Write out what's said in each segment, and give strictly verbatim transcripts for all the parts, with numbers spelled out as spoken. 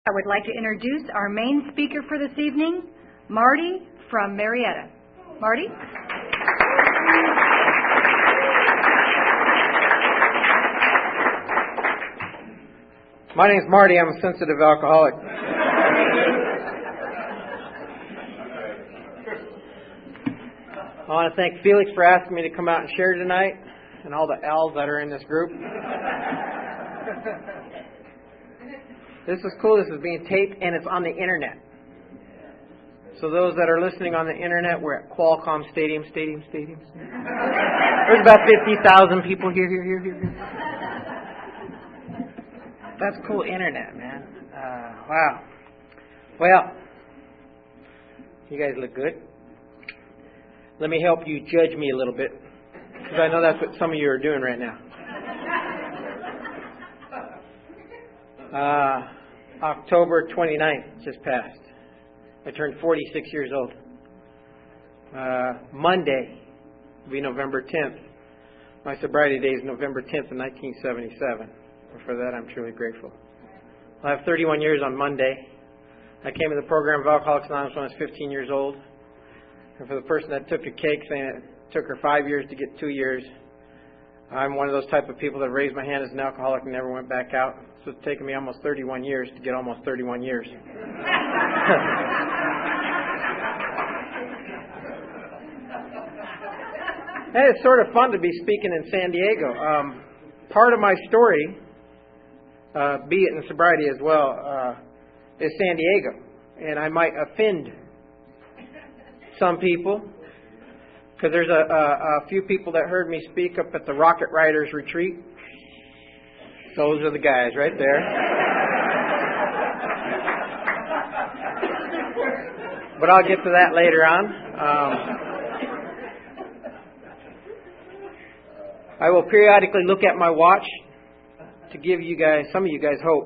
I would like to introduce our main speaker for this evening, Marty from Marietta. Marty? My name's Marty. I'm a sensitive alcoholic. I want to thank Felix for asking me to come out and share tonight, and all the L's that are in this group. This is cool. This is being taped, and it's on the internet. So those that are listening on the internet, we're at Qualcomm Stadium, Stadium, Stadium. There's about fifty thousand people here, here, here, here. here. That's cool internet, man. Uh, wow. Well, you guys look good. Let me help you judge me a little bit, because I know that's what some of you are doing right now. Uh, October twenty-ninth just passed. I turned forty-six years old. Uh, Monday will be November tenth. My sobriety day is November tenth of nineteen seventy-seven. And for that, I'm truly grateful. I'll have thirty-one years on Monday. I came in the program of Alcoholics Anonymous when I was fifteen years old. And for the person that took a cake saying it took her five years to get two years, I'm one of those type of people that raised my hand as an alcoholic and never went back out. So it's taken me almost thirty-one years to get almost thirty-one years. And it's sort of fun to be speaking in San Diego. Um, part of my story, uh, be it in sobriety as well, uh, is San Diego. And I might offend some people, because there's a, a, a few people that heard me speak up at the Rocket Riders retreat. Those are the guys right there. But I'll get to that later on. Um, I will periodically look at my watch to give you guys, some of you guys, hope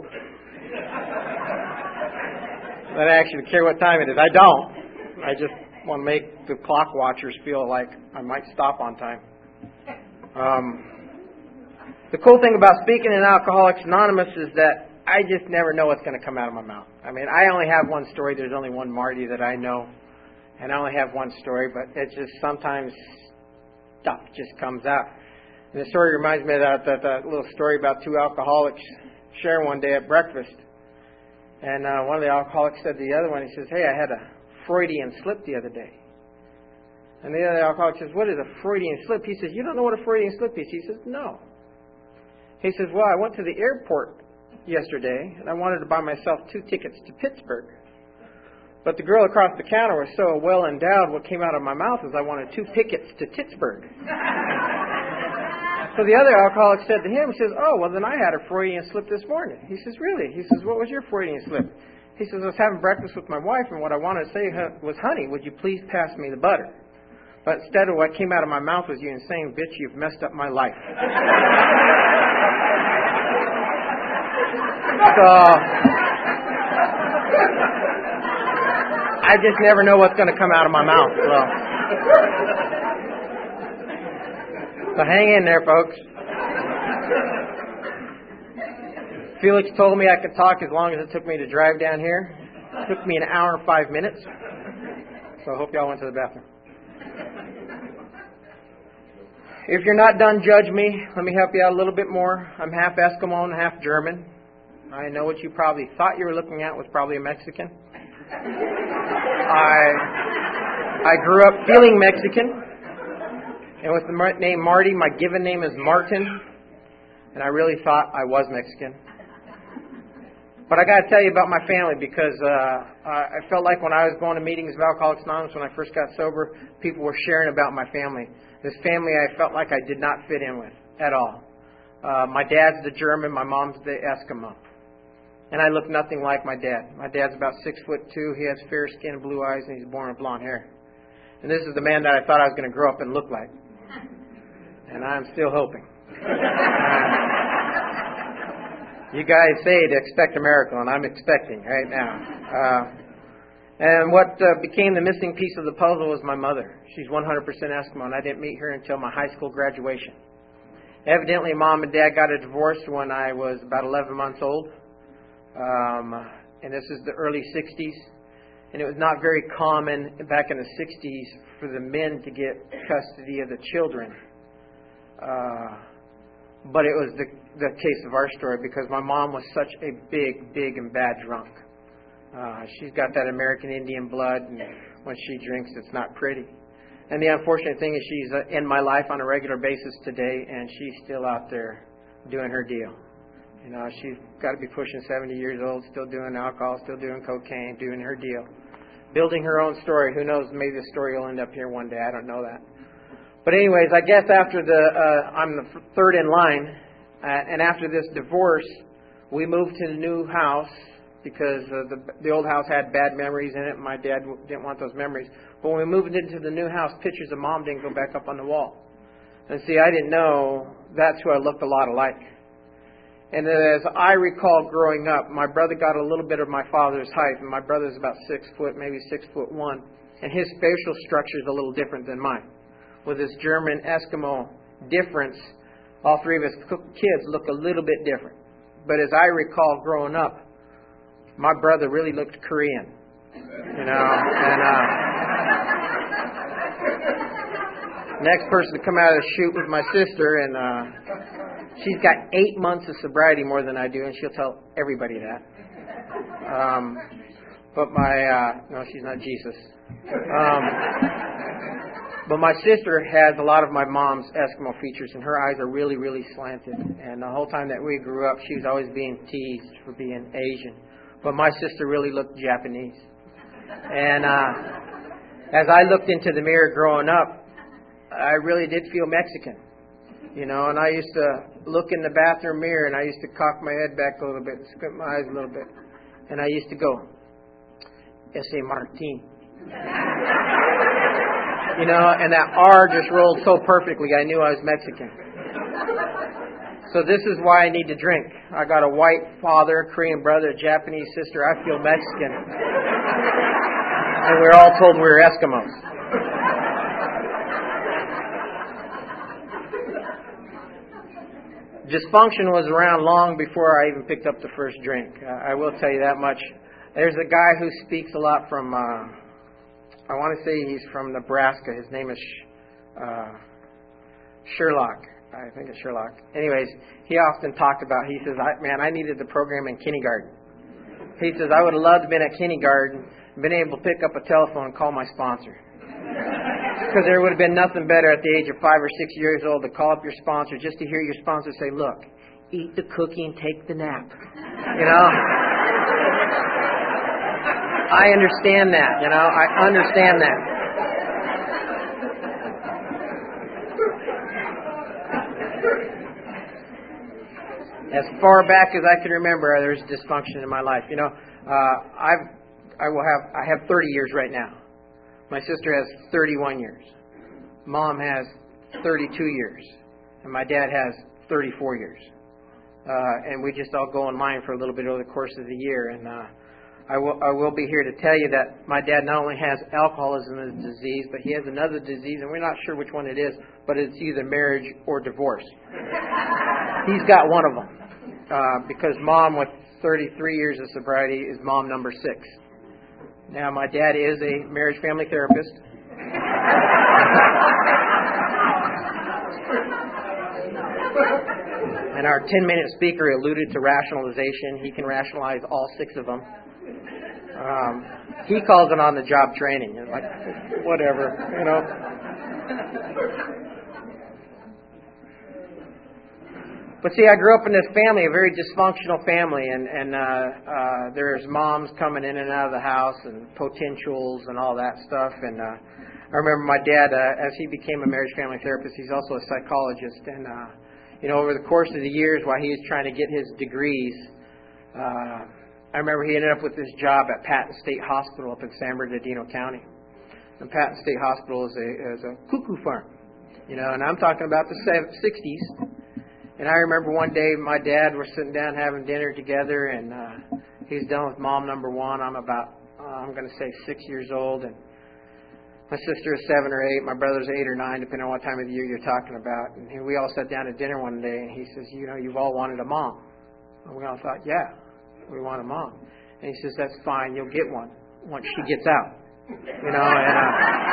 that I actually care what time it is. I don't. I just want to make the clock watchers feel like I might stop on time. Um, the cool thing about speaking in Alcoholics Anonymous is that I just never know what's going to come out of my mouth. I mean, I only have one story. There's only one Marty that I know. And I only have one story, but it's just sometimes stuff just comes out. And the story reminds me of that, that, that little story about two alcoholics sharing one day at breakfast. And uh, one of the alcoholics said to the other one, he says, "Hey, I had a Freudian slip the other day." And the other alcoholic says, "What is a Freudian slip?" He says, "You don't know what a Freudian slip is?" He says, "No." He says, "Well, I went to the airport yesterday and I wanted to buy myself two tickets to Pittsburgh. But the girl across the counter was so well endowed, what came out of my mouth is I wanted two tickets to Pittsburgh." So the other alcoholic said to him, he says, "Oh, well, then I had a Freudian slip this morning." He says, "Really?" He says, "What was your Freudian slip?" He says, "I was having breakfast with my wife, and what I wanted to say was, honey, would you please pass me the butter? But instead of what came out of my mouth was, you insane bitch, you've messed up my life." So, I just never know what's going to come out of my mouth. So, so hang in there, folks. Felix told me I could talk as long as it took me to drive down here. It took me an hour and five minutes. So I hope y'all went to the bathroom. If you're not done, judge me. Let me help you out a little bit more. I'm half Eskimo and half German. I know what you probably thought you were looking at was probably a Mexican. I I grew up feeling Mexican. And with the name Marty, my given name is Martin. And I really thought I was Mexican. But I got to tell you about my family, because uh, I felt like when I was going to meetings of Alcoholics Anonymous when I first got sober, people were sharing about my family. This family I felt like I did not fit in with at all. Uh, my dad's the German, my mom's the Eskimo. And I look nothing like my dad. My dad's about six foot two. He has fair skin and blue eyes, and he's born with blonde hair. And this is the man that I thought I was going to grow up and look like. And I'm still hoping. You guys say to expect a miracle, and I'm expecting right now. Uh, and what uh, became the missing piece of the puzzle was my mother. She's one hundred percent Eskimo, and I didn't meet her until my high school graduation. Evidently, Mom and Dad got a divorce when I was about eleven months old. Um, and this is the early sixties, and it was not very common back in the sixties for the men to get custody of the children. Uh, but it was the, the case of our story because my mom was such a big, big and bad drunk. Uh, she's got that American Indian blood, and when she drinks, it's not pretty. And the unfortunate thing is she's uh, in my life on a regular basis today, and she's still out there doing her deal. You know, she's got to be pushing seventy years old, still doing alcohol, still doing cocaine, doing her deal. Building her own story. Who knows, maybe the story will end up here one day. I don't know that. But anyways, I guess after the, uh, I'm the third in line, uh, and after this divorce, we moved to the new house because uh, the, the old house had bad memories in it, and my dad didn't want those memories. But when we moved into the new house, pictures of Mom didn't go back up on the wall. And see, I didn't know that's who I looked a lot alike. And as I recall growing up, my brother got a little bit of my father's height, and my brother's about six foot, maybe six foot one, and his facial structure is a little different than mine. With this German Eskimo difference, all three of us kids look a little bit different. But as I recall growing up, my brother really looked Korean, you know. And uh, next person to come out of the chute was my sister, and uh, she's got eight months of sobriety more than I do, and she'll tell everybody that. Um, but my uh, no, she's not Jesus. Um, But my sister has a lot of my mom's Eskimo features, and her eyes are really, really slanted. And the whole time that we grew up, she was always being teased for being Asian. But my sister really looked Japanese. And uh, as I looked into the mirror growing up, I really did feel Mexican. You know, and I used to look in the bathroom mirror, and I used to cock my head back a little bit, squint my eyes a little bit. And I used to go, Ese Martin. You know, and that R just rolled so perfectly, I knew I was Mexican. So this is why I need to drink. I got a white father, a Korean brother, a Japanese sister. I feel Mexican. And we're all told we're Eskimos. Dysfunction was around long before I even picked up the first drink. Uh, I will tell you that much. There's a guy who speaks a lot from... Uh, I want to say he's from Nebraska. His name is uh, Sherlock. I think it's Sherlock. Anyways, he often talked about, he says, I, man, I needed the program in kindergarten. He says, I would have loved to have been at kindergarten, been able to pick up a telephone and call my sponsor. Because there would have been nothing better at the age of five or six years old to call up your sponsor just to hear your sponsor say, look, eat the cookie and take the nap. You know? I understand that, you know, I understand that. As far back as I can remember, there's dysfunction in my life. You know, uh, I've, I will have, I have thirty years right now. My sister has thirty-one years. Mom has thirty-two years. And my dad has thirty-four years. Uh, and we just all go in line for a little bit over the course of the year. And, uh, I will, I will be here to tell you that my dad not only has alcoholism as a disease, but he has another disease, and we're not sure which one it is, but it's either marriage or divorce. He's got one of them. Uh, because Mom, with thirty-three years of sobriety, is Mom number six. Now, my dad is a marriage family therapist. And our ten-minute speaker alluded to rationalization. He can rationalize all six of them. Um, he calls it on-the-job training. It's like, whatever, you know. But see, I grew up in this family, a very dysfunctional family, and, and uh, uh, there's moms coming in and out of the house, and potentials and all that stuff. And uh, I remember my dad, uh, as he became a marriage family therapist, he's also a psychologist. And, uh, you know, over the course of the years while he was trying to get his degrees, uh, I remember he ended up with this job at Patton State Hospital up in San Bernardino County. And Patton State Hospital is a, is a cuckoo farm, you know, and I'm talking about the sixties. And I remember one day my dad, we're sitting down having dinner together, and uh, he's done with Mom number one. I'm about, uh, I'm going to say six years old, and my sister is seven or eight. My brother's eight or nine, depending on what time of the year you're talking about. And we all sat down at dinner one day, and he says, you know, you've all wanted a mom. And we all thought, yeah. We want a mom. And he says, that's fine, you'll get one once she gets out. You know, and uh,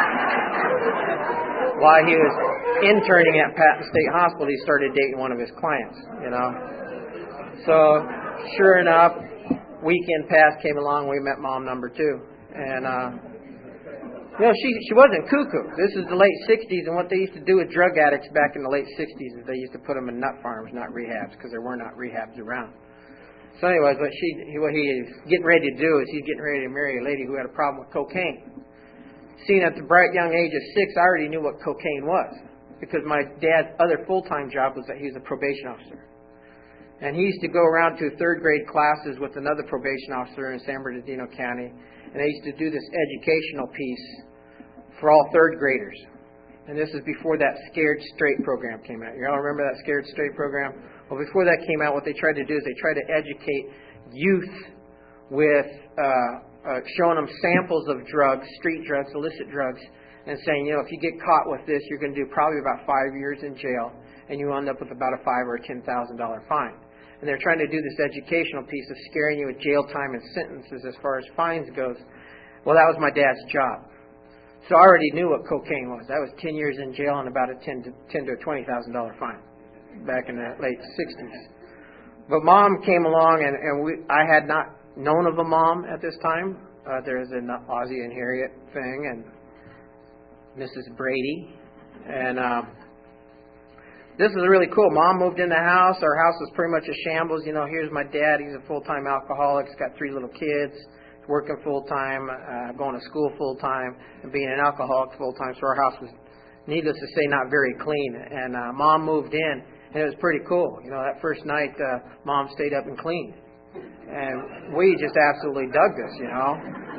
while he was interning at Patton State Hospital, he started dating one of his clients, you know. So, sure enough, weekend pass came along, we met mom number two. And, uh, you know, she she wasn't cuckoo. This is the late sixties, and what they used to do with drug addicts back in the late sixties is they used to put them in nut farms, not rehabs, because there were not rehabs around. So anyways, what she what he's getting ready to do is he's getting ready to marry a lady who had a problem with cocaine. Seeing at the bright young age of six, I already knew what cocaine was, because my dad's other full-time job was that he was a probation officer. And he used to go around to third grade classes with another probation officer in San Bernardino County, and they used to do this educational piece for all third graders. And this is before that Scared Straight program came out. You all remember that Scared Straight program? Well, before that came out, what they tried to do is they tried to educate youth with uh, uh, showing them samples of drugs, street drugs, illicit drugs, and saying, you know, if you get caught with this, you're going to do probably about five years in jail, and you end up with about a five or a ten thousand dollar fine. And they're trying to do this educational piece of scaring you with jail time and sentences as far as fines goes. Well, that was my dad's job. So I already knew what cocaine was. That was ten years in jail and about a ten to ten to twenty thousand dollar fine back in the late sixties. But mom came along, and, and we I had not known of a mom at this time. Uh, there's an Ozzie and Harriet thing, and Missus Brady, and um, this is really cool. Mom moved in the house. Our house was pretty much a shambles. You know, here's my dad. He's a full-time alcoholic. He's got three little kids. Working full-time, uh, going to school full-time, and being an alcoholic full-time. So our house was, needless to say, not very clean. And uh, Mom moved in, and it was pretty cool. You know, that first night, uh, Mom stayed up and cleaned. And we just absolutely dug this, you know.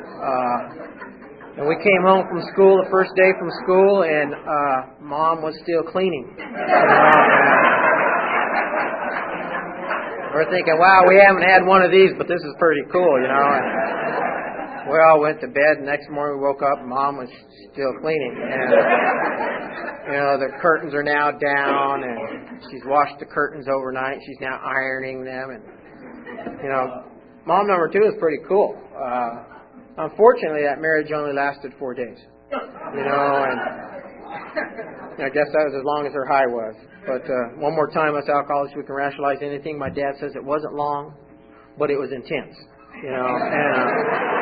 Uh, and we came home from school, the first day from school, and uh, Mom was still cleaning. You know? We're thinking, wow, we haven't had one of these, but this is pretty cool, you know. And we all went to bed. The next morning we woke up, and Mom was still cleaning. And, you know, the curtains are now down, and she's washed the curtains overnight. She's now ironing them. And, you know, Mom number two is pretty cool. Uh, unfortunately, that marriage only lasted four days. You know, and I guess that was as long as her high was. But uh, one more time, us alcoholics, we can rationalize anything. My dad says it wasn't long, but it was intense. You know, and uh,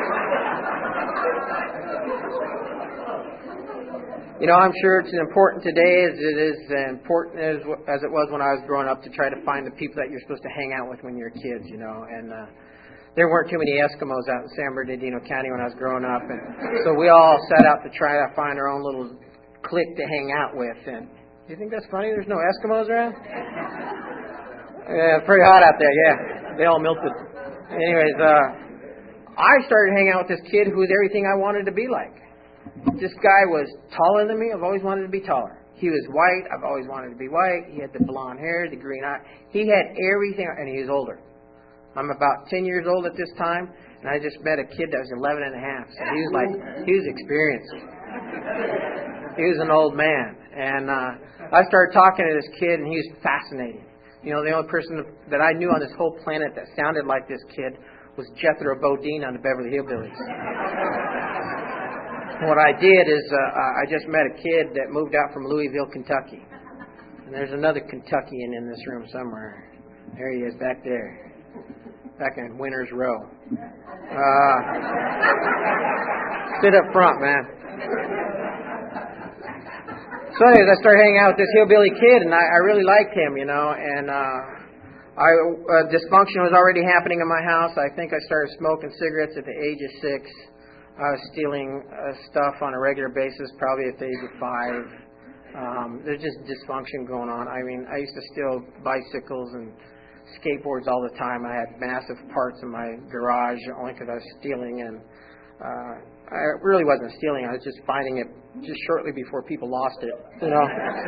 you know, I'm sure it's important today as it is important as as it was when I was growing up to try to find the people that you're supposed to hang out with when you're kids. You know, and uh, there weren't too many Eskimos out in San Bernardino County when I was growing up, and so we all set out to try to find our own little clique to hang out with. And do you think that's funny? There's no Eskimos around? Yeah, it's pretty hot out there, yeah. They all melted. Anyways, uh, I started hanging out with this kid who was everything I wanted to be like. This guy was taller than me. I've always wanted to be taller. He was white. I've always wanted to be white. He had the blonde hair, the green eye. He had everything, and he was older. I'm about ten years old at this time, and I just met a kid that was eleven and a half. So he was like, he was experienced. He was an old man. And uh, I started talking to this kid, and he was fascinating. You know, the only person that I knew on this whole planet that sounded like this kid was Jethro Bodine on the Beverly Hillbillies. What I did is uh, I just met a kid that moved out from Louisville, Kentucky. And there's another Kentuckian in this room somewhere. There he is back there. Back in Winter's Row. Uh, sit up front, man. So anyways, I started hanging out with this hillbilly kid, and I, I really liked him, you know, and uh, I, uh, dysfunction was already happening in my house. I think I started smoking cigarettes at the age of six. I was stealing uh, stuff on a regular basis, probably at the age of five. Um, there's just dysfunction going on. I mean, I used to steal bicycles and skateboards all the time. I had massive parts in my garage only because I was stealing, and uh, I really wasn't stealing. I was just finding it just shortly before people lost it. You know,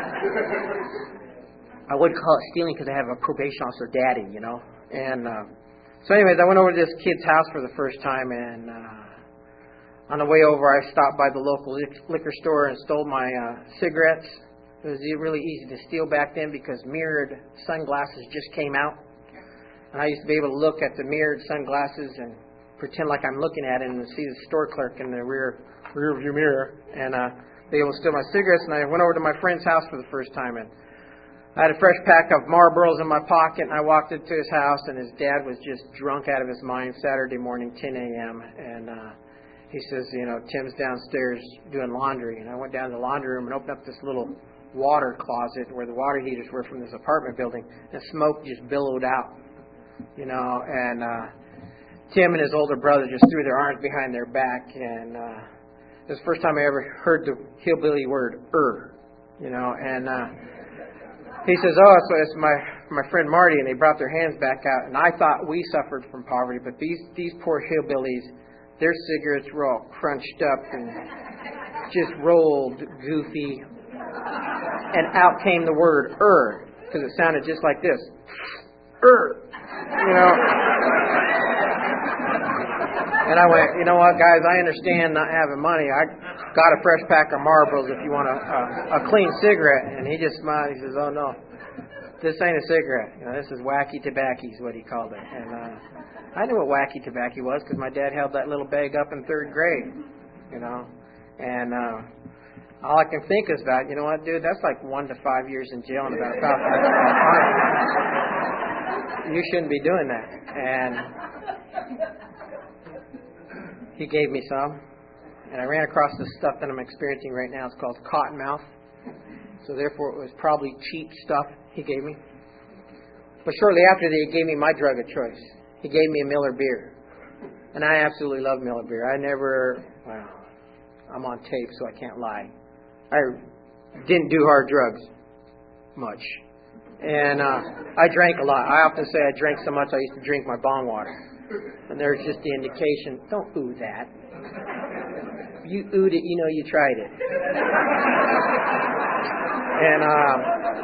I would call it stealing because I have a probation officer daddy. You know, and uh, so anyways, I went over to this kid's house for the first time, and uh, on the way over, I stopped by the local liquor store and stole my uh, cigarettes. It was really easy to steal back then because mirrored sunglasses just came out. And I used to be able to look at the mirrored sunglasses and pretend like I'm looking at it and see the store clerk in the rear rear view mirror, and uh, they will steal my cigarettes. And I went over to my friend's house for the first time, and I had a fresh pack of Marlboros in my pocket, and I walked into his house, and his dad was just drunk out of his mind. Saturday morning, ten a.m., and uh, he says, you know, Tim's downstairs doing laundry, and I went down to the laundry room and opened up this little water closet where the water heaters were from this apartment building, and smoke just billowed out, you know, and uh, Tim and his older brother just threw their arms behind their back, and uh, it was the first time I ever heard the hillbilly word, er, you know, and uh, he says, oh, so it's my my friend Marty, and they brought their hands back out, and I thought we suffered from poverty, but these, these poor hillbillies, their cigarettes were all crunched up and just rolled goofy, and out came the word, er, because it sounded just like this, er, you know. And I went, you know what, guys, I understand not having money. I got a fresh pack of Marlboros if you want a, a, a clean cigarette. And he just smiled. He says, oh, no, this ain't a cigarette. You know, this is wacky tobacco is what he called it. And uh, I knew what wacky tobacco was because my dad held that little bag up in third grade, you know. And uh, all I can think is about, you know what, dude, that's like one to five years in jail and about a thousand. You shouldn't be doing that. And he gave me some, and I ran across the stuff that I'm experiencing right now. It's called Cottonmouth. So therefore, it was probably cheap stuff he gave me. But shortly after that, he gave me my drug of choice. He gave me a Miller beer. And I absolutely love Miller beer. I never, well, I'm on tape, so I can't lie. I didn't do hard drugs much. And uh, I drank a lot. I often say I drank so much I used to drink my bong water. And there's just the indication, don't ooh that. You oohed it, you know you tried it. And uh,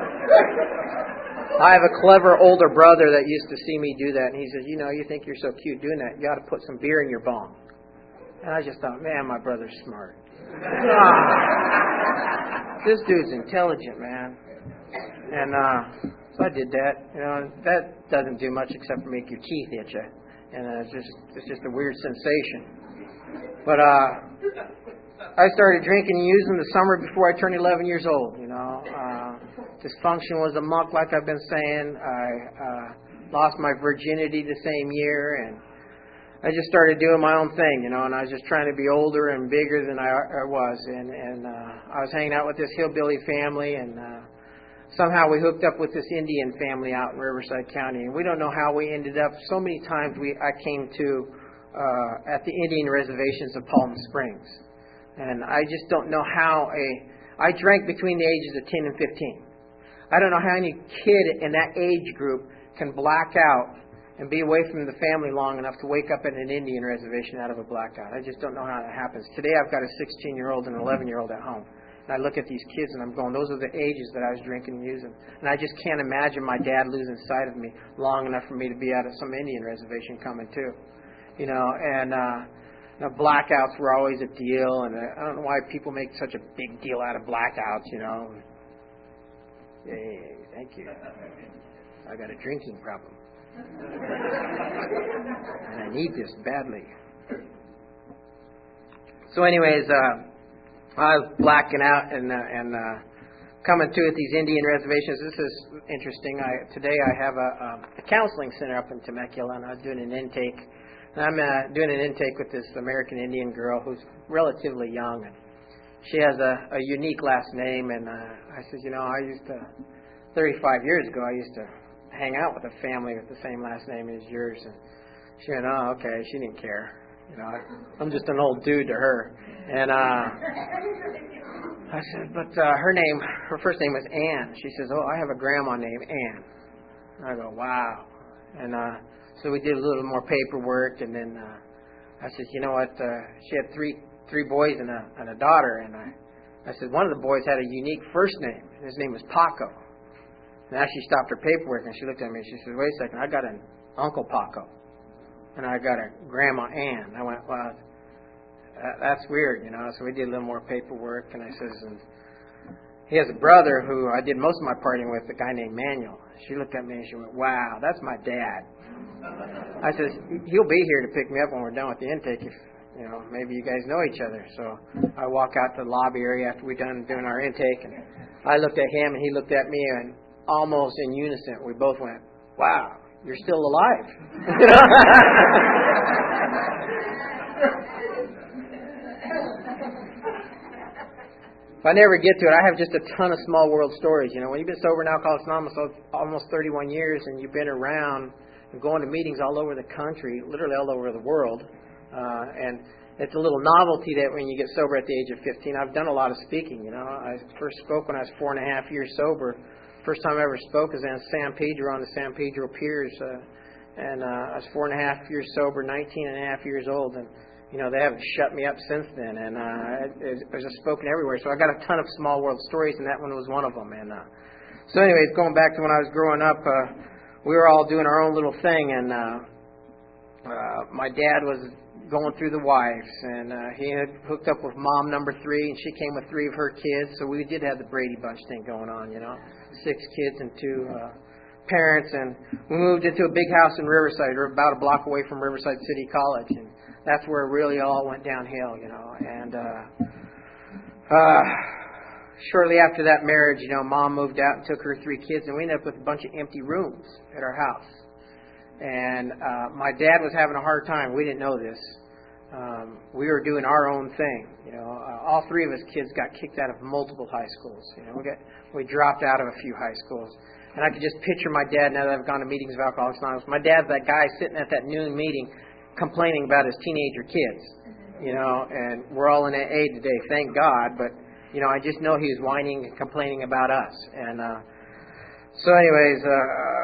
I have a clever older brother that used to see me do that, and he says, you know, you think you're so cute doing that, you ought to put some beer in your bong. And I just thought, man, my brother's smart. Ah, this dude's intelligent, man. And uh, so I did that. You know, that doesn't do much except for make your teeth itch. And uh, it's just it's just a weird sensation. But uh, I started drinking and using the summer before I turned eleven years old. You know, uh, dysfunction was amok, like I've been saying. I uh, lost my virginity the same year, and I just started doing my own thing. You know, and I was just trying to be older and bigger than I, I was. And and uh, I was hanging out with this hillbilly family, and uh, somehow we hooked up with this Indian family out in Riverside County, and we don't know how we ended up. So many times we I came to uh, at the Indian reservations of Palm Springs, and I just don't know how a I drank between the ages of ten and fifteen. I don't know how any kid in that age group can black out and be away from the family long enough to wake up at an Indian reservation out of a blackout. I just don't know how that happens. Today I've got a sixteen-year-old and an eleven-year-old at home. And I look at these kids and I'm going, those are the ages that I was drinking and using. And I just can't imagine my dad losing sight of me long enough for me to be out of some Indian reservation coming too. You know, and uh, you know, blackouts were always a deal. And I don't know why people make such a big deal out of blackouts, you know. Hey, thank you. I got a drinking problem. And I need this badly. So anyways, uh, I was blacking out and uh, and uh, coming to at these Indian reservations. This is interesting. I, today I have a, a counseling center up in Temecula, and I was doing an intake. And I'm uh, doing an intake with this American Indian girl who's relatively young. And she has a, a unique last name. And uh, I said, you know, I used to, thirty-five years ago, I used to hang out with a family with the same last name as yours. And she went, oh, okay. She didn't care. You know, I'm just an old dude to her. And uh, I said, but uh, her name, her first name was Ann. She says, oh, I have a grandma named Ann. And I go, wow. And uh, so we did a little more paperwork, and then uh, I said, you know what? Uh, she had three three boys and a and a daughter, and I I said one of the boys had a unique first name. And his name was Paco. Now she stopped her paperwork and she looked at me and she said, wait a second, I got an Uncle Paco. And I got a Grandma Ann. I went, well, that's weird, you know. So we did a little more paperwork, and I says, and he has a brother who I did most of my partying with, a guy named Manuel. She looked at me and she went, wow, that's my dad. I said, he'll be here to pick me up when we're done with the intake if, you know, maybe you guys know each other. So I walk out to the lobby area after we're done doing our intake, and I looked at him and he looked at me, and almost in unison, we both went, wow, you're still alive. If I never get to it, I have just a ton of small world stories. You know, when you've been sober in Alcoholics Anonymous almost thirty-one years, and you've been around and going to meetings all over the country, literally all over the world, uh, and it's a little novelty that when you get sober at the age of fifteen, I've done a lot of speaking. You know, I first spoke when I was four and a half years sober. First time I ever spoke was in San Pedro on the San Pedro Piers, uh, and uh, I was four and a half years sober, nineteen and a half years old, and you know, they haven't shut me up since then, and uh, it, it was just spoken everywhere. So I got a ton of small world stories, and that one was one of them. And uh, so, anyways, going back to when I was growing up, uh, we were all doing our own little thing, and uh, uh, my dad was going through the wives, and uh, he had hooked up with mom number three, and she came with three of her kids. So we did have the Brady Bunch thing going on, you know, six kids and two uh, parents, and we moved into a big house in Riverside, or about a block away from Riverside City College, and that's where it really all went downhill, you know. And uh, uh, shortly after that marriage, you know, Mom moved out and took her three kids, and we ended up with a bunch of empty rooms at our house. And uh, my dad was having a hard time. We didn't know this. Um, we were doing our own thing, you know. Uh, all three of us kids got kicked out of multiple high schools. You know, we got we dropped out of a few high schools. And I could just picture my dad now that I've gone to meetings of Alcoholics Anonymous. My dad's that guy sitting at that noon meeting complaining about his teenager kids, you know, and we're all in A A today, thank God, but, you know, I just know he was whining and complaining about us. And uh, so anyways, uh,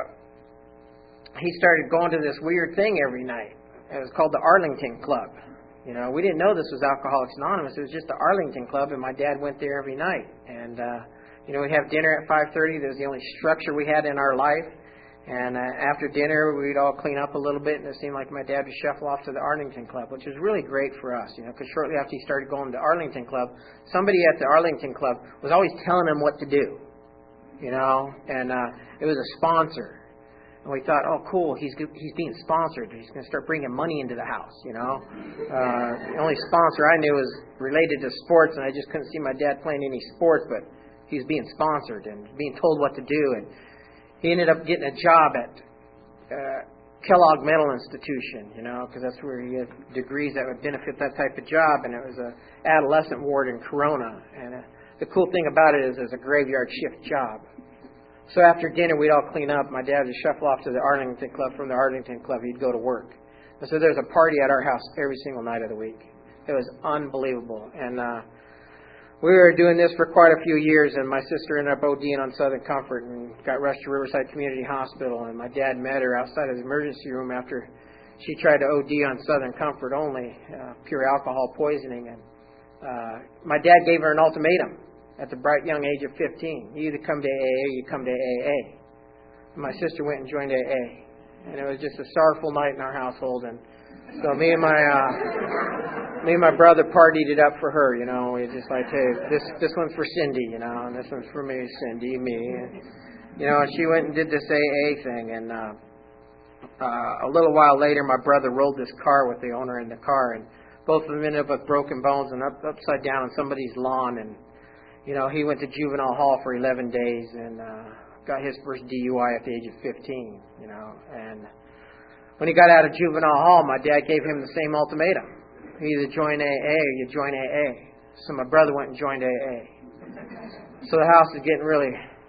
he started going to this weird thing every night. It was called the Arlington Club. You know, we didn't know this was Alcoholics Anonymous. It was just the Arlington Club, and my dad went there every night. And, uh, you know, we'd have dinner at five thirty. That was the only structure we had in our life. And uh, after dinner, we'd all clean up a little bit, and it seemed like my dad would shuffle off to the Arlington Club, which was really great for us, you know, because shortly after he started going to the Arlington Club, somebody at the Arlington Club was always telling him what to do, you know, and uh, it was a sponsor. And we thought, oh, cool, he's he's being sponsored. He's going to start bringing money into the house, you know. Uh, the only sponsor I knew was related to sports, and I just couldn't see my dad playing any sports, but he was being sponsored and being told what to do. And he ended up getting a job at uh, Kellogg Mental Institution, you know, because that's where he had degrees that would benefit that type of job, and it was a adolescent ward in Corona. And uh, the cool thing about it is it was a graveyard shift job. So after dinner, we'd all clean up. My dad would shuffle off to the Arlington Club. From the Arlington Club, he'd go to work. And so there was a party at our house every single night of the week. It was unbelievable. And uh, we were doing this for quite a few years, and my sister ended up ODing on Southern Comfort and got rushed to Riverside Community Hospital. And my dad met her outside of the emergency room after she tried to O D on Southern Comfort only, uh, pure alcohol poisoning. And uh, my dad gave her an ultimatum at the bright young age of fifteen. You either come to A A or you come to A A. And my sister went and joined A A. And it was just a sorrowful night in our household. And so me and my uh, me and my brother partied it up for her, you know. We just like, hey, this this one's for Cindy, you know, and this one's for me, Cindy, me. And, you know, and she went and did this A A thing. And uh, uh, a little while later, my brother rolled this car with the owner in the car. And both of them ended up with broken bones and up, upside down on somebody's lawn. And, you know, he went to juvenile hall for eleven days and uh, got his first D U I at the age of fifteen, you know. And when he got out of juvenile hall, my dad gave him the same ultimatum. You either join A A or you join A A. So my brother went and joined A A. So the house is getting really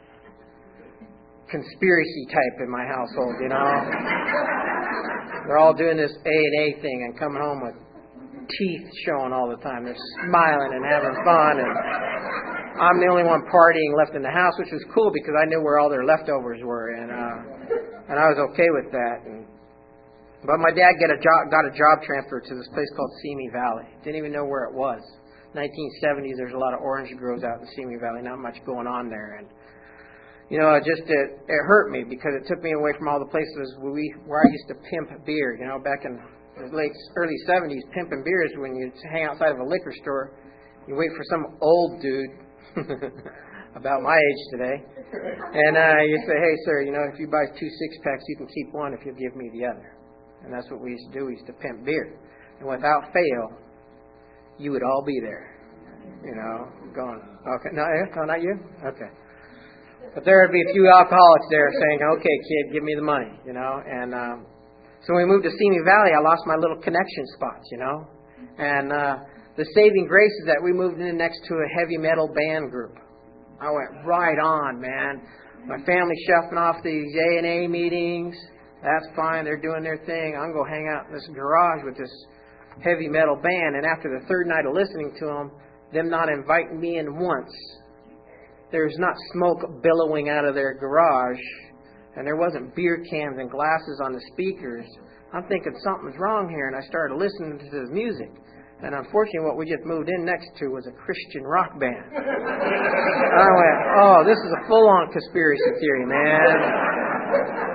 conspiracy type in my household, you know. They're all doing this A and A thing and coming home with teeth showing all the time. They're smiling and having fun, and I'm the only one partying left in the house, which was cool because I knew where all their leftovers were, and uh, and I was okay with that. And, but my dad got a job got a job transfer to this place called Simi Valley. Didn't even know where it was. nineteen seventies, there's a lot of orange groves out in Simi Valley. Not much going on there, and you know, it just it, it hurt me because it took me away from all the places where we where I used to pimp beer. You know, back in the late early seventies, pimping beer is when you hang outside of a liquor store, you wait for some old dude. about my age today. And uh, you say, hey, sir, you know, if you buy two six-packs, you can keep one if you'll give me the other. And that's what we used to do. We used to pimp beer. And without fail, you would all be there. You know, going, okay, no, no, not you? Okay. But there would be a few alcoholics there saying, okay, kid, give me the money, you know. And um, so when we moved to Simi Valley, I lost my little connection spots, you know. And uh, the saving grace is that we moved in next to a heavy metal band group. I went right on, man. My family's shuffling off these A and A meetings. That's fine. They're doing their thing. I'm going to hang out in this garage with this heavy metal band. And after the third night of listening to them, them not inviting me in once, there's not smoke billowing out of their garage, and there wasn't beer cans and glasses on the speakers. I'm thinking something's wrong here, and I started listening to the music. And unfortunately, what we just moved in next to was a Christian rock band. And I went, oh, this is a full-on conspiracy theory, man.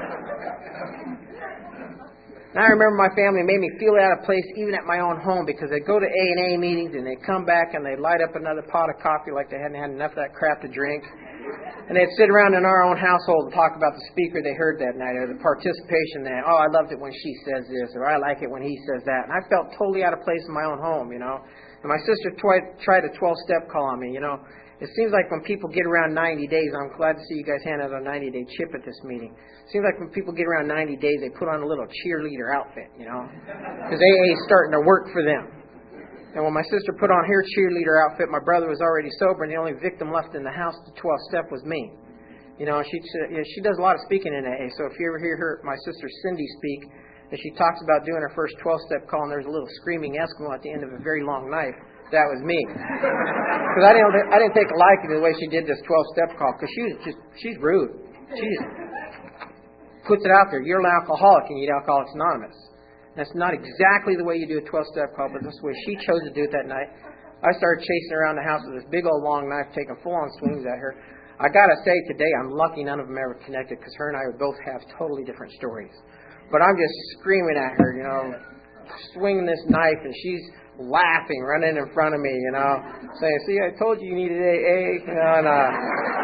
And I remember my family made me feel out of place even at my own home, because they'd go to A and A meetings and they'd come back and they'd light up another pot of coffee like they hadn't had enough of that crap to drink. And they'd sit around in our own household and talk about the speaker they heard that night, or the participation there. Oh, I loved it when she says this, or I like it when he says that. And I felt totally out of place in my own home, you know. And my sister twi- tried a twelve-step call on me, you know. It seems like when people get around ninety days, I'm glad to see you guys hand out a ninety-day chip at this meeting. It seems like when people get around ninety days, they put on a little cheerleader outfit, you know, because A A is starting to work for them. And when my sister put on her cheerleader outfit, my brother was already sober, and the only victim left in the house to twelve-step was me. You know, she you know, she does a lot of speaking in A A, so if you ever hear her, my sister Cindy speak, and she talks about doing her first twelve-step call, and there's a little screaming Eskimo at the end of a very long knife, that was me. Because I didn't, I didn't take a liking to the way she did this twelve-step call, because she was just, she's rude. She just puts it out there. You're an alcoholic and you eat Alcoholics Anonymous. That's not exactly the way you do a twelve-step call, but that's the way she chose to do it that night. I started chasing around the house with this big old long knife, taking full-on swings at her. I got to say today, I'm lucky none of them ever connected, because her and I would both have totally different stories. But I'm just screaming at her, you know, swinging this knife, and she's laughing, running in front of me, you know, saying, see, I told you you needed A A. You know, and, uh,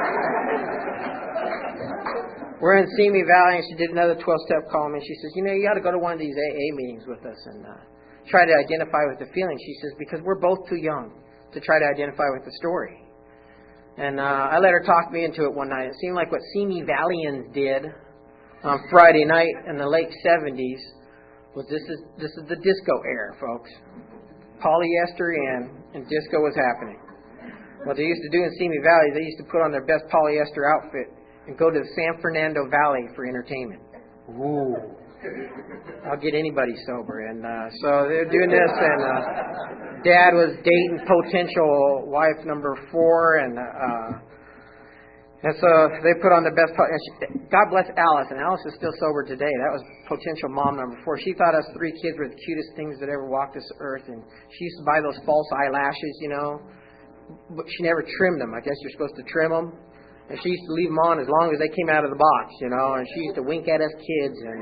we're in Simi Valley, and she did another twelve-step call, and she says, you know, you got to go to one of these A A meetings with us and uh, try to identify with the feeling. She says, because we're both too young to try to identify with the story. And uh, I let her talk me into it one night. It seemed like what Simi Valleyans did on Friday night in the late seventies was this is this is the disco era, folks. Polyester in, and disco was happening. What they used to do in Simi Valley, they used to put on their best polyester outfit and go to the San Fernando Valley for entertainment. Ooh. I'll get anybody sober. And uh, so they're doing this, and uh, Dad was dating potential wife number four, and uh, and so they put on their best. And she, God bless Alice, and Alice is still sober today. That was potential mom number four. She thought us three kids were the cutest things that ever walked this earth, and she used to buy those false eyelashes, you know, but she never trimmed them. I guess you're supposed to trim them. And she used to leave them on as long as they came out of the box, you know, and she used to wink at us kids, and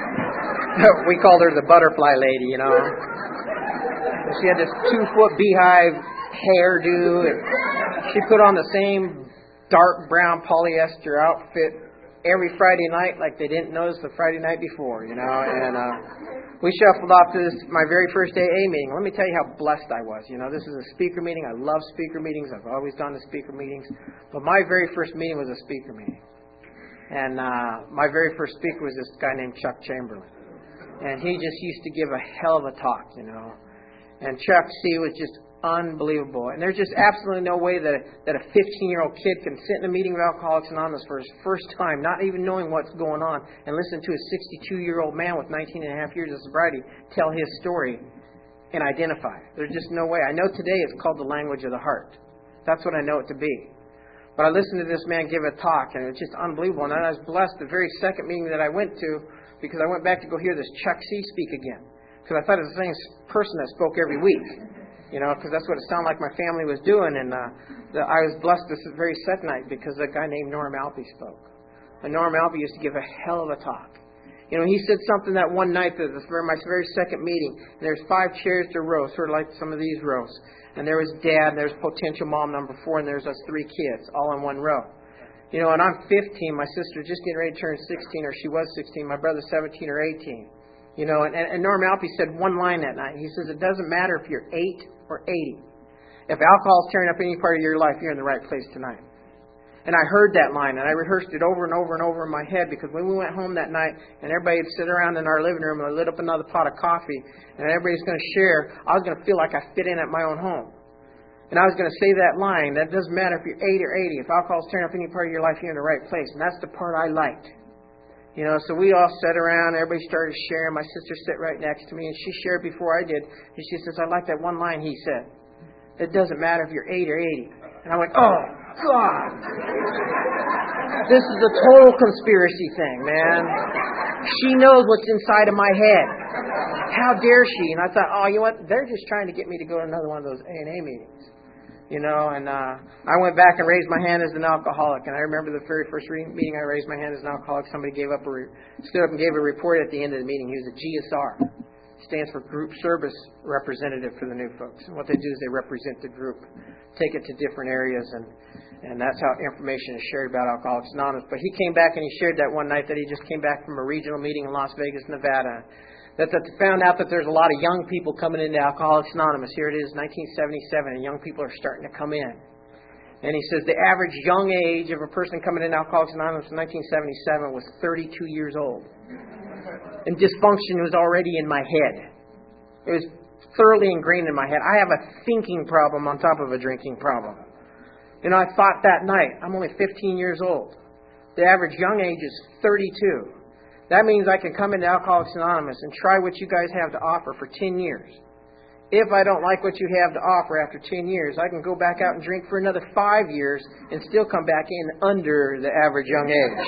we called her the butterfly lady, you know. And she had this two-foot beehive hairdo, and she put on the same dark brown polyester outfit every Friday night like they didn't notice the Friday night before, you know, and uh, we shuffled off to this, my very first A A meeting. Let me tell you how blessed I was. You know, this is a speaker meeting. I love speaker meetings. I've always gone to speaker meetings. But my very first meeting was a speaker meeting. And uh, my very first speaker was this guy named Chuck Chamberlain. And he just used to give a hell of a talk, you know. And Chuck C. was just unbelievable. And there's just absolutely no way that a, that a fifteen-year-old kid can sit in a meeting of Alcoholics Anonymous for his first time, not even knowing what's going on, and listen to a sixty-two-year-old man with nineteen and a half years of sobriety tell his story and identify. There's just no way. I know today it's called the language of the heart. That's what I know it to be. But I listened to this man give a talk, and it was just unbelievable. And I was blessed the very second meeting that I went to, because I went back to go hear this Chuck C. speak again. Because I thought it was the same person that spoke every week. You know, because that's what it sounded like my family was doing. And uh, the, I was blessed this very second night because a guy named Norm Alpe spoke. And Norm Alpe used to give a hell of a talk. You know, he said something that one night, that this very my very second meeting, and there's five chairs to a row, sort of like some of these rows. And there was Dad, and there's potential mom number four, and there's us three kids, all in one row. You know, and I'm fifteen, my sister's just getting ready to turn sixteen, or she was sixteen, my brother's seventeen or eighteen. You know, and, and Norm Alpe said one line that night. He says, it doesn't matter if you're eight or eighty. If alcohol's tearing up any part of your life, you're in the right place tonight. And I heard that line, and I rehearsed it over and over and over in my head, because when we went home that night, and everybody would sit around in our living room, and I lit up another pot of coffee, and everybody's going to share, I was going to feel like I fit in at my own home. And I was going to say that line, that doesn't matter if you're eight or eighty. If alcohol's tearing up any part of your life, you're in the right place. And that's the part I liked. You know, so we all sat around, everybody started sharing. My sister sat right next to me, and she shared before I did. And she says, I like that one line he said. It doesn't matter if you're eight or eighty. And I went, oh, God. This is a total conspiracy thing, man. She knows what's inside of my head. How dare she? And I thought, oh, you know what? They're just trying to get me to go to another one of those A and A meetings. You know, and uh, I went back and raised my hand as an alcoholic. And I remember the very first re- meeting I raised my hand as an alcoholic. Somebody gave up a re- stood up and gave a report at the end of the meeting. He was a G S R. Stands for Group Service Representative for the new folks. And what they do is they represent the group, take it to different areas, and, and that's how information is shared about Alcoholics Anonymous. But he came back and he shared that one night that he just came back from a regional meeting in Las Vegas, Nevada. That, that found out that there's a lot of young people coming into Alcoholics Anonymous. Here it is, nineteen seventy-seven, and young people are starting to come in. And he says the average young age of a person coming into Alcoholics Anonymous in nineteen seventy-seven was thirty-two years old. And dysfunction was already in my head. It was thoroughly ingrained in my head. I have a thinking problem on top of a drinking problem. You know, I thought that night, I'm only fifteen years old. The average young age is thirty-two. That means I can come into Alcoholics Anonymous and try what you guys have to offer for ten years. If I don't like what you have to offer after ten years, I can go back out and drink for another five years and still come back in under the average young age.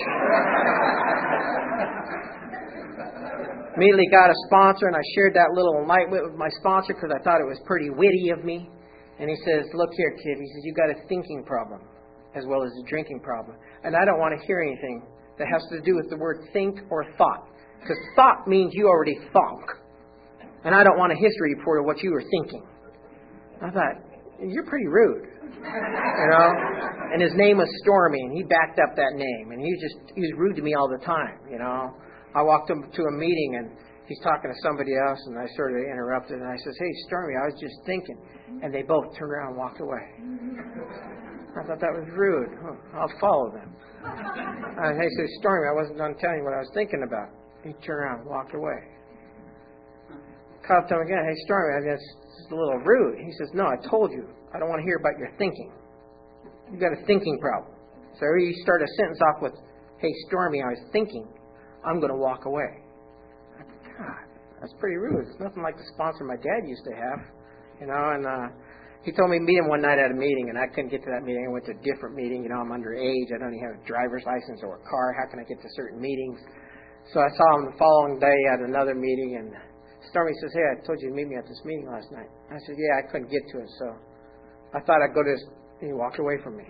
Immediately got a sponsor, and I shared that little enlightenment with my sponsor because I thought it was pretty witty of me. And he says, look here, kid. He says, you've got a thinking problem as well as a drinking problem. And I don't want to hear anything that has to do with the word think or thought. Because thought means you already thunk. And I don't want a history report of what you were thinking. I thought, you're pretty rude. You know? And his name was Stormy, and he backed up that name. And he was just, he was rude to me all the time, you know. I walked up to a meeting, and he's talking to somebody else, and I sort of interrupted, and I says, hey, Stormy, I was just thinking. And they both turned around and walked away. I thought that was rude. Huh, I'll follow them. And he says, Stormy, I wasn't done telling you what I was thinking about. He turned around and walked away. Caught up to him again. Hey, Stormy, I guess it's a little rude. He says, no, I told you. I don't want to hear about your thinking. You've got a thinking problem. So you start a sentence off with, hey, Stormy, I was thinking. I'm going to walk away. I thought, God, that's pretty rude. It's nothing like the sponsor my dad used to have. You know, and uh, he told me to meet him one night at a meeting, and I couldn't get to that meeting. I went to a different meeting. You know, I'm underage. I don't even have a driver's license or a car. How can I get to certain meetings? So I saw him the following day at another meeting, and Stormy says, hey, I told you to meet me at this meeting last night. I said, yeah, I couldn't get to it, so I thought I'd go to this. And he walked away from me.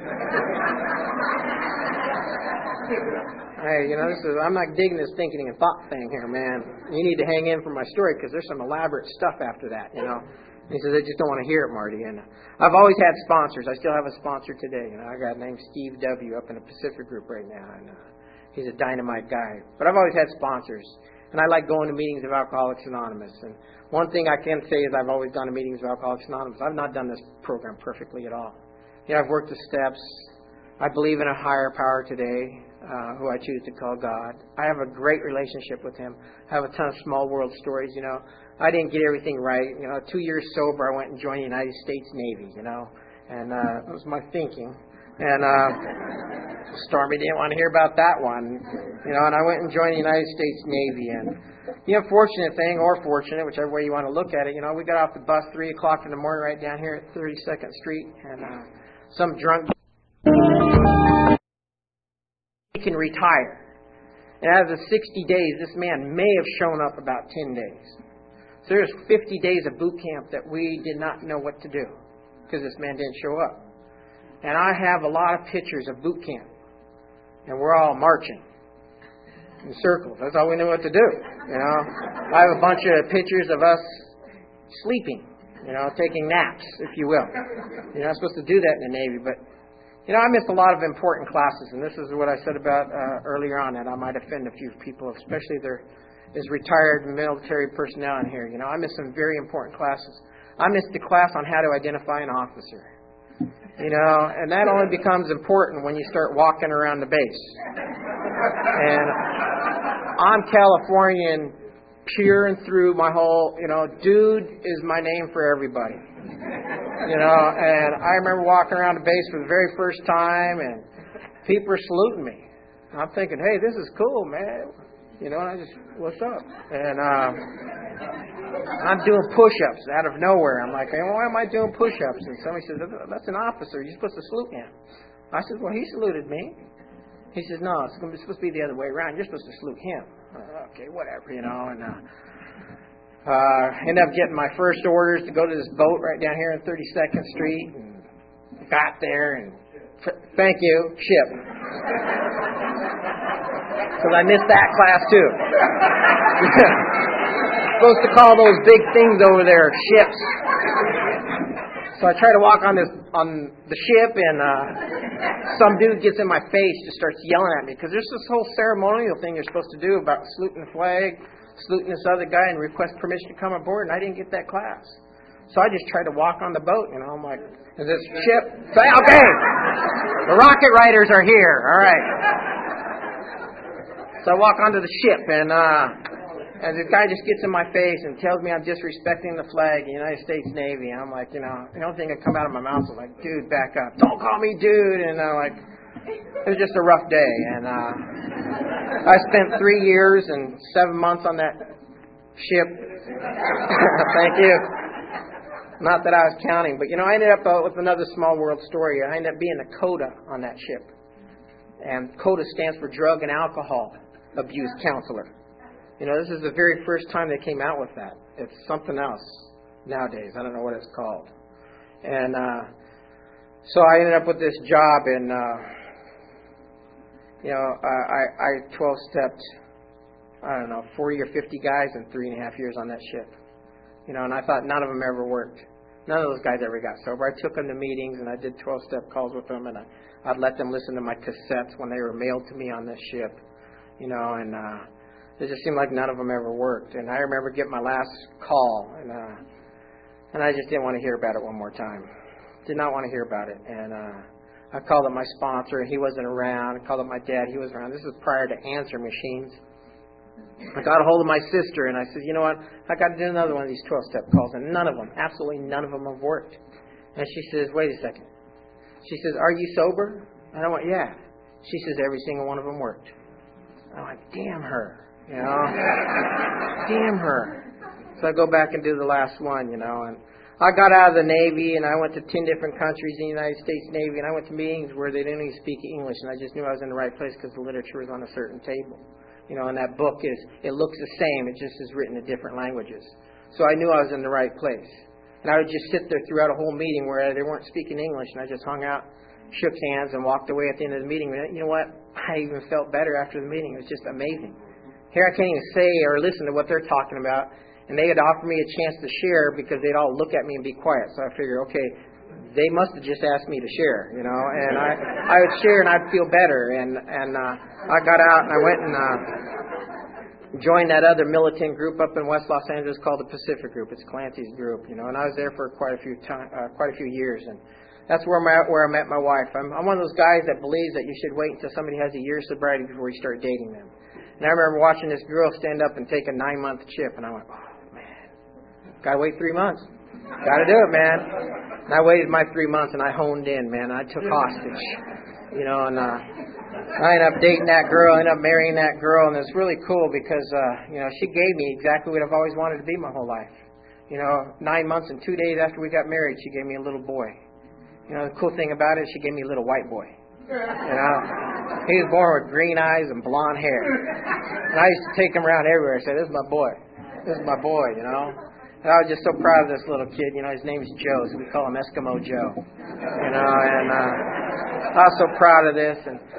Hey, you know, this is, I'm not digging this thinking and thought thing here, man. You need to hang in for my story because there's some elaborate stuff after that, you know. He says, I just don't want to hear it, Marty. And I've always had sponsors. I still have a sponsor today. You know, I got named Steve W. up in the Pacific Group right now. And uh, he's a dynamite guy. But I've always had sponsors. And I like going to meetings of Alcoholics Anonymous. And one thing I can say is I've always gone to meetings of Alcoholics Anonymous. I've not done this program perfectly at all. You know, I've worked the steps. I believe in a higher power today, uh, who I choose to call God. I have a great relationship with Him. I have a ton of small world stories, you know. I didn't get everything right. You know, two years sober, I went and joined the United States Navy, you know. And uh, that was my thinking. And uh, Stormy didn't want to hear about that one. You know, and I went and joined the United States Navy. And the unfortunate thing, or fortunate, whichever way you want to look at it, you know, we got off the bus three o'clock in the morning right down here at thirty-second Street. And uh, some drunk can retire. And out of the sixty days, this man may have shown up about ten days. So there's fifty days of boot camp that we did not know what to do because this man didn't show up. And I have a lot of pictures of boot camp. And we're all marching. in circles. That's all we knew what to do. You know, I have a bunch of pictures of us sleeping, you know, taking naps, if you will. You're not supposed to do that in the Navy, but, you know, I missed a lot of important classes, and this is what I said about uh, earlier on, that I might offend a few people, especially if there is retired military personnel in here. You know, I missed some very important classes. I missed the class on how to identify an officer. You know, and that only becomes important when you start walking around the base. And I'm Californian pure and through my whole, you know, dude is my name for everybody. You know, and I remember walking around the base for the very first time, and people are saluting me. And I'm thinking, hey, this is cool, man. You know, and I just, what's up? And uh, I'm doing push-ups out of nowhere. I'm like, hey, why am I doing push-ups? And somebody says, that's an officer. You're supposed to salute him. I said, well, he saluted me. He says, no, it's supposed to be the other way around. You're supposed to salute him. Uh, okay, whatever, you know. And uh, uh, ended up getting my first orders to go to this boat right down here on thirty-second Street. And got there, and thank you, ship. Because I missed that class too. Supposed to call those big things over there ships. So I try to walk on this on the ship, and uh, some dude gets in my face, just starts yelling at me, because there's this whole ceremonial thing you're supposed to do about saluting the flag, saluting this other guy, and request permission to come aboard, and I didn't get that class. So I just tried to walk on the boat, you know. I'm like, is this ship? Say, okay, the rocket riders are here. All right. So I walk onto the ship, and uh, and the guy just gets in my face and tells me I'm disrespecting the flag, the United States Navy. And I'm like, you know, the only thing that come out of my mouth was like, dude, back up. Don't call me dude. And I'm like, it was just a rough day. And uh, I spent three years and seven months on that ship. Thank you. Not that I was counting, but, you know, I ended up uh, with another small world story. I ended up being a CODA on that ship. And CODA stands for Drug and Alcohol Abuse Counselor. You know, this is the very first time they came out with that. It's something else nowadays. I don't know what it's called. And uh, so I ended up with this job, and, uh, you know, I, I twelve-stepped, I don't know, forty or fifty guys in three and a half years on that ship. You know, and I thought none of them ever worked. None of those guys ever got sober. I took them to meetings, and I did twelve-step calls with them, and I, I'd let them listen to my cassettes when they were mailed to me on this ship. You know, and uh, it just seemed like none of them ever worked. And I remember getting my last call, and uh, and I just didn't want to hear about it one more time. Did not want to hear about it. And uh, I called up my sponsor, and he wasn't around. I called up my dad. He wasn't around. This was prior to answer machines. I got a hold of my sister, and I said, you know what, I got to do another one of these twelve-step calls, and none of them, absolutely none of them have worked. And she says, wait a second. She says, are you sober? And I went, yeah. She says, every single one of them worked. I'm like, damn her, you know, damn her. So I go back and do the last one, you know, and I got out of the Navy, and I went to ten different countries in the United States Navy, and I went to meetings where they didn't even speak English, and I just knew I was in the right place because the literature was on a certain table. You know, and that book is, it looks the same, it just is written in different languages. So I knew I was in the right place. And I would just sit there throughout a whole meeting where they weren't speaking English, and I just hung out, shook hands, and walked away at the end of the meeting. And you know what? I even felt better after the meeting. It was just amazing. Here I can't even say or listen to what they're talking about, and they had offered me a chance to share because they'd all look at me and be quiet. So I figured, okay, they must have just asked me to share, you know, and I, I would share and I'd feel better. And, and uh, I got out and I went and uh, joined that other militant group up in West Los Angeles called the Pacific Group. It's Clancy's group, you know, and I was there for quite a few time, uh, quite a few years. And that's where, my, where I met my wife. I'm, I'm one of those guys that believes that you should wait until somebody has a year's sobriety before you start dating them. And I remember watching this girl stand up and take a nine-month chip, and I went, oh, man, gotta wait three months. Gotta do it, man. And I waited my three months, and I honed in, man. I took hostage, you know, and uh, I ended up dating that girl, ended up marrying that girl, and it's really cool because, uh, you know, she gave me exactly what I've always wanted to be my whole life. You know, nine months and two days after we got married, she gave me a little boy. You know, the cool thing about it, she gave me a little white boy. You know, he was born with green eyes and blonde hair. And I used to take him around everywhere. I said, this is my boy. This is my boy, you know. And I was just so proud of this little kid. You know, his name's Joe, so we call him Eskimo Joe. You know, and uh, I was so proud of this. And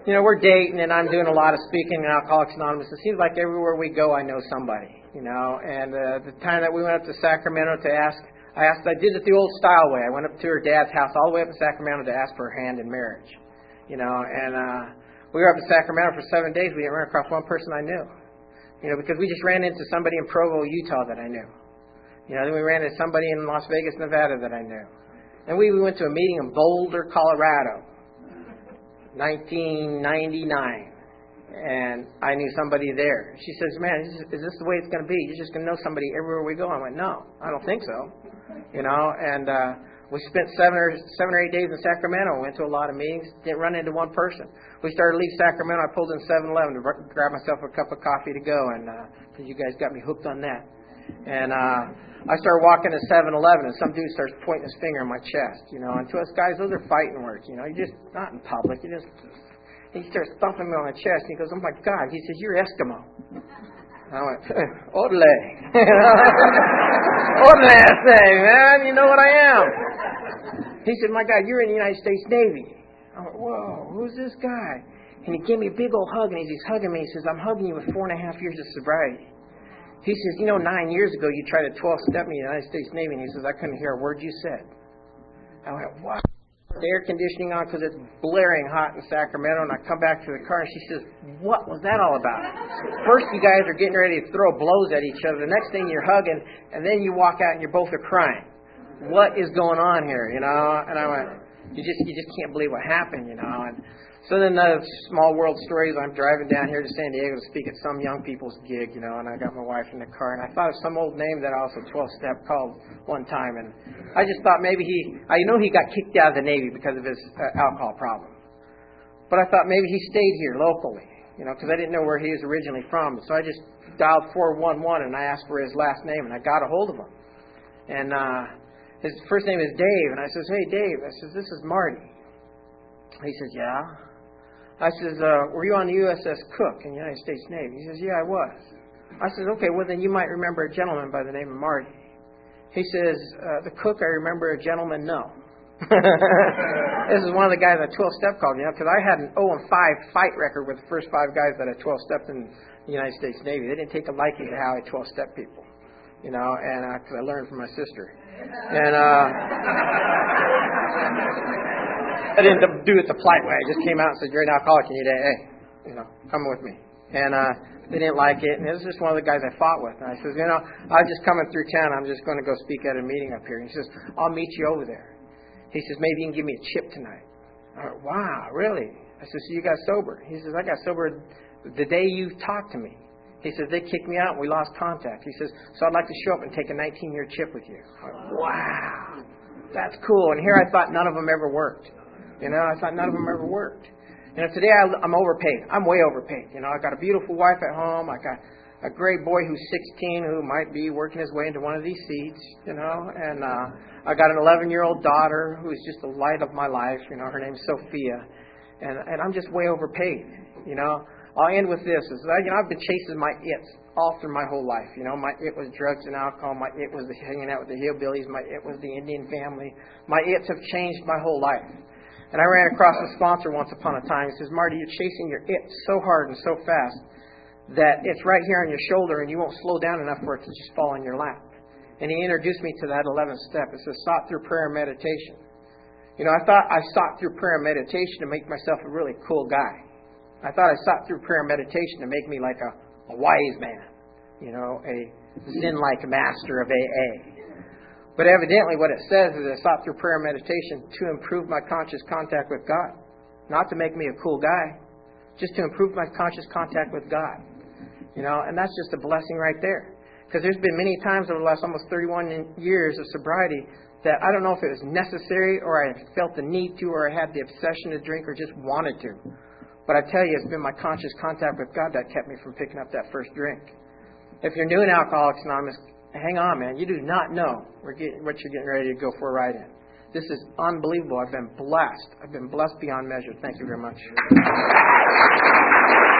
you know, we're dating, and I'm doing a lot of speaking in Alcoholics Anonymous. It seems like everywhere we go, I know somebody, you know. And uh, the time that we went up to Sacramento to ask, I asked, I did it the old style way. I went up to her dad's house all the way up in Sacramento to ask for her hand in marriage, you know. And uh, we were up in Sacramento for seven days. We didn't run across one person I knew, you know, because we just ran into somebody in Provo, Utah that I knew. You know, then we ran into somebody in Las Vegas, Nevada that I knew. And we, we went to a meeting in Boulder, Colorado. nineteen ninety-nine, and I knew somebody there. She says, man, is this, is this the way it's going to be? You're just going to know somebody everywhere we go? I went, no, I don't think so. You know, and uh, we spent seven or seven or eight days in Sacramento. Went to a lot of meetings. Didn't run into one person. We started to leave Sacramento. I pulled in seven eleven to grab myself a cup of coffee to go, and uh, you guys got me hooked on that. And uh, I started walking to seven eleven, and some dude starts pointing his finger in my chest, you know. And to us guys, those are fighting words, you know. You just, not in public, you just, he starts thumping me on the chest, and he goes, oh my God. He says, you're Eskimo. And I went, Odele. Odele, I say, man, you know what I am. He said, my God, you're in the United States Navy. I went, whoa, who's this guy? And he gave me a big old hug, and as he's hugging me, he says, I'm hugging you with four and a half years of sobriety. He says, you know, nine years ago you tried to twelve-step me in the United States Navy, and he says, I couldn't hear a word you said. I went, what? The air conditioning on because it's blaring hot in Sacramento, and I come back to the car, and she says, what was that all about? First you guys are getting ready to throw blows at each other. The next thing you're hugging, and then you walk out and you're both are crying. What is going on here, you know? And I went, you just you just can't believe what happened, you know? And so then the small world stories, I'm driving down here to San Diego to speak at some young people's gig, you know, and I got my wife in the car, and I thought of some old name that I also twelve-step called one time, and I just thought maybe he, I know he got kicked out of the Navy because of his uh, alcohol problem, but I thought maybe he stayed here locally, you know, because I didn't know where he was originally from, so I just dialed four one one, and I asked for his last name, and I got a hold of him, and uh, his first name is Dave, and I says, hey, Dave, I says, this is Marty. He says, yeah. I says, uh, were you on the U S S Cook in the United States Navy? He says, yeah, I was. I says, okay, well, then you might remember a gentleman by the name of Marty. He says, uh, the Cook, I remember, a gentleman, no. This is one of the guys that twelve-step called, you know, because I had an oh and five fight record with the first five guys that I twelve-stepped in the United States Navy. They didn't take a liking to how I twelve-step people, you know, and because uh, I learned from my sister. And, uh... I didn't do it the polite way. I just came out and said, you're an alcoholic and you did, hey, you know, come with me. And uh, they didn't like it. And it was just one of the guys I fought with. And I says, you know, I was just coming through town. I'm just going to go speak at a meeting up here. And he says, I'll meet you over there. He says, maybe you can give me a chip tonight. I went, wow, really? I said, so you got sober? He says, I got sober the day you talked to me. He says, they kicked me out and we lost contact. He says, so I'd like to show up and take a nineteen-year chip with you. I went, wow, that's cool. And here I thought none of them ever worked. You know, I thought none of them ever worked. You know, today I, I'm overpaid. I'm way overpaid. You know, I got a beautiful wife at home. I got a great boy who's sixteen who might be working his way into one of these seats, you know, and uh, I got an eleven-year-old daughter who is just the light of my life. You know, her name's Sophia, and and I'm just way overpaid. You know, I'll end with this: is that, you know, I've been chasing my its all through my whole life. You know, my it was drugs and alcohol. My it was the hanging out with the hillbillies. My it was the Indian family. My its have changed my whole life. And I ran across a sponsor once upon a time. He says, Marty, you're chasing your it so hard and so fast that it's right here on your shoulder and you won't slow down enough for it to just fall in your lap. And he introduced me to that eleventh step. It says, sought through prayer and meditation. You know, I thought I sought through prayer and meditation to make myself a really cool guy. I thought I sought through prayer and meditation to make me like a, a wise man, you know, a Zen-like master of A A. But evidently what it says is I sought through prayer and meditation to improve my conscious contact with God. Not to make me a cool guy, just to improve my conscious contact with God. You know, and that's just a blessing right there. Because there's been many times over the last almost thirty-one years of sobriety that I don't know if it was necessary or I felt the need to or I had the obsession to drink or just wanted to. But I tell you, it's been my conscious contact with God that kept me from picking up that first drink. If you're new in Alcoholics Anonymous, hang on, man. You do not know what you're getting ready to go for a ride in. This is unbelievable. I've been blessed. I've been blessed beyond measure. Thank you very much.